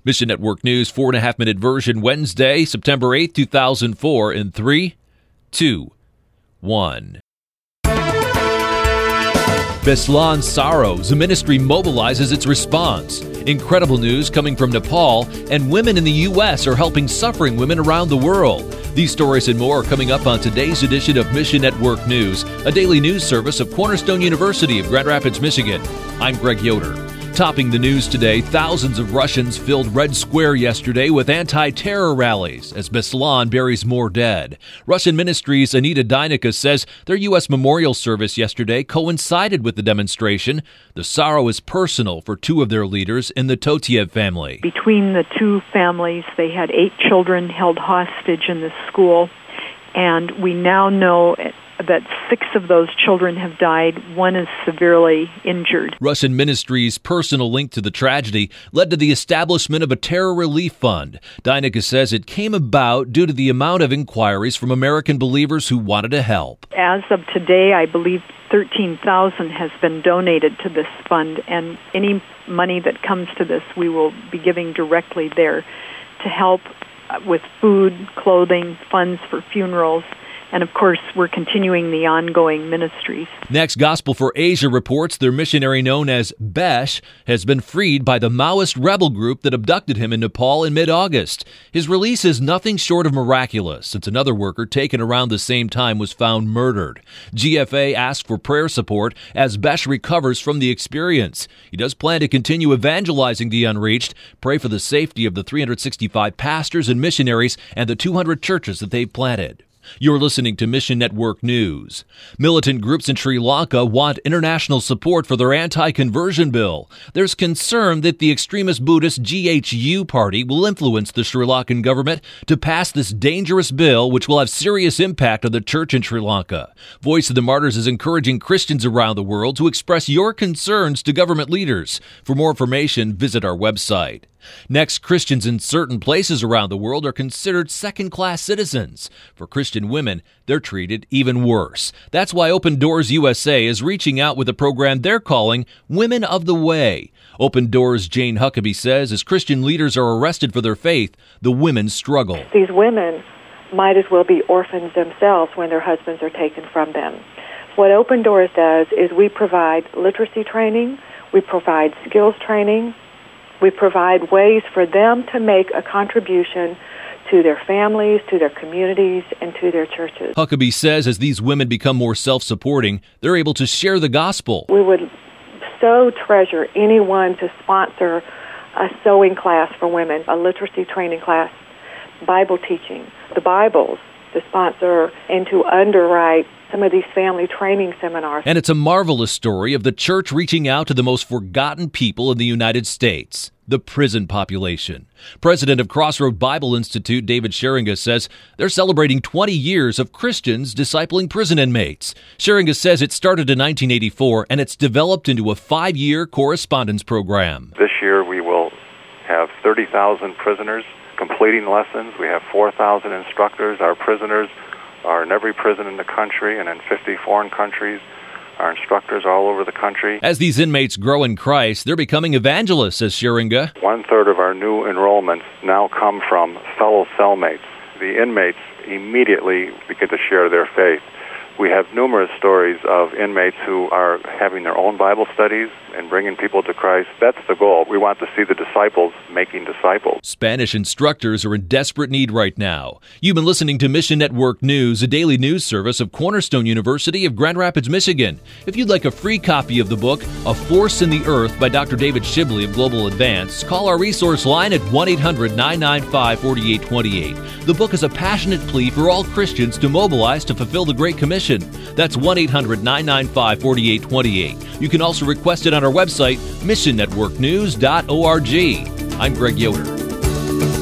Mission Network News, 4.5-minute version, Wednesday, September 8th, 2004, in 3, 2, 1. Beslan Sorrows, a ministry mobilizes its response. Incredible news coming from Nepal, and women in the U.S. are helping suffering women around the world. These stories and more are coming up on today's edition of Mission Network News, a daily news service of Cornerstone University of Grand Rapids, Michigan. I'm Greg Yoder. Topping the news today, thousands of Russians filled Red Square yesterday with anti-terror rallies as Beslan buries more dead. Russian Ministry's Anita Deinica says their U.S. memorial service yesterday coincided with the demonstration. The sorrow is personal for two of their leaders in the Totiev family. Between the two families, they had 8 children held hostage in this school, and we now know that 6 of those children have died. 1 is severely injured. Russian Ministry's personal link to the tragedy led to the establishment of a terror relief fund. Deinica says it came about due to the amount of inquiries from American believers who wanted to help. As of today, I believe $13,000 has been donated to this fund, and any money that comes to this, we will be giving directly there to help with food, clothing, funds for funerals. And, of course, we're continuing the ongoing ministries. Next, Gospel for Asia reports their missionary known as Besh has been freed by the Maoist rebel group that abducted him in Nepal in mid-August. His release is nothing short of miraculous, since another worker taken around the same time was found murdered. GFA asked for prayer support as Besh recovers from the experience. He does plan to continue evangelizing the unreached. Pray for the safety of the 365 pastors and missionaries and the 200 churches that they've planted. You're listening to Mission Network News. Militant groups in Sri Lanka want international support for their anti-conversion bill. There's concern that the extremist Buddhist GHU party will influence the Sri Lankan government to pass this dangerous bill, which will have serious impact on the church in Sri Lanka. Voice of the Martyrs is encouraging Christians around the world to express your concerns to government leaders. For more information, visit our website. Next, Christians in certain places around the world are considered second-class citizens. For Christian women, they're treated even worse. That's why Open Doors USA is reaching out with a program they're calling Women of the Way. Open Doors' Jane Huckabee says as Christian leaders are arrested for their faith, the women struggle. These women might as well be orphans themselves when their husbands are taken from them. What Open Doors does is we provide literacy training, we provide skills training, we provide ways for them to make a contribution to their families, to their communities, and to their churches. Huckabee says as these women become more self-supporting, they're able to share the gospel. We would so treasure anyone to sponsor a sewing class for women, a literacy training class, Bible teaching, the Bibles, to sponsor and to underwrite some of these family training seminars. And it's a marvelous story of the church reaching out to the most forgotten people in the United States, the prison population. President of Crossroad Bible Institute, David Scheringa, says they're celebrating 20 years of Christians discipling prison inmates. Scheringa says it started in 1984 and it's developed into a 5-year correspondence program. This year we will have 30,000 prisoners completing lessons. We have 4,000 instructors. Our prisoners are in every prison in the country and in 50 foreign countries. Our instructors are all over the country. As these inmates grow in Christ, they're becoming evangelists, says Scheringa. 1/3 of our new enrollments now come from fellow cellmates. The inmates immediately begin to share their faith. We have numerous stories of inmates who are having their own Bible studies and bringing people to Christ. That's the goal. We want to see the disciples making disciples. Spanish instructors are in desperate need right now. You've been listening to Mission Network News, a daily news service of Cornerstone University of Grand Rapids, Michigan. If you'd like a free copy of the book, A Force in the Earth by Dr. David Shibley of Global Advance, call our resource line at 1-800-995-4828. The book is a passionate plea for all Christians to mobilize to fulfill the Great Commission. That's 1-800-995-4828. You can also request it on our website, missionnetworknews.org. I'm Greg Yoder.